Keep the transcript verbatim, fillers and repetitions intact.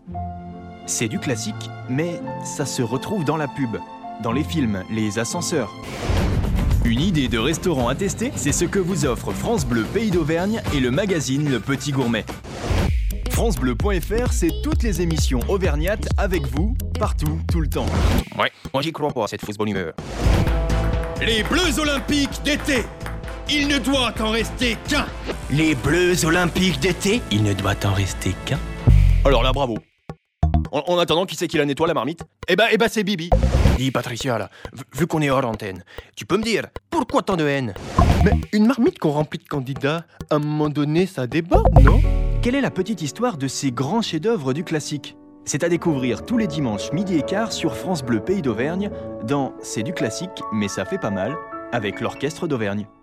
C'est du classique, mais ça se retrouve dans la pub, dans les films, les ascenseurs. Une idée de restaurant à tester, c'est ce que vous offrent France Bleu Pays d'Auvergne et le magazine Le Petit Gourmet. francebleu point f r, c'est toutes les émissions auvergnates avec vous, partout, tout le temps. Ouais, moi j'y crois pas, cette fausse bonne humeur. Les Bleus Olympiques d'été, il ne doit en rester qu'un. Les Bleus Olympiques d'été, il ne doit en rester qu'un. Alors là, bravo. En, en attendant, qui c'est qui la nettoie, la marmite? Eh ben, eh ben c'est Bibi. Dis Patricia, là, vu- vu qu'on est hors antenne, tu peux me dire, pourquoi tant de haine? Mais une marmite qu'on remplit de candidats, à un moment donné, ça déborde, non? Quelle est la petite histoire de ces grands chefs-d'œuvre du classique? C'est à découvrir tous les dimanches midi et quart sur France Bleu Pays d'Auvergne dans C'est du classique, mais ça fait pas mal, avec l'Orchestre d'Auvergne.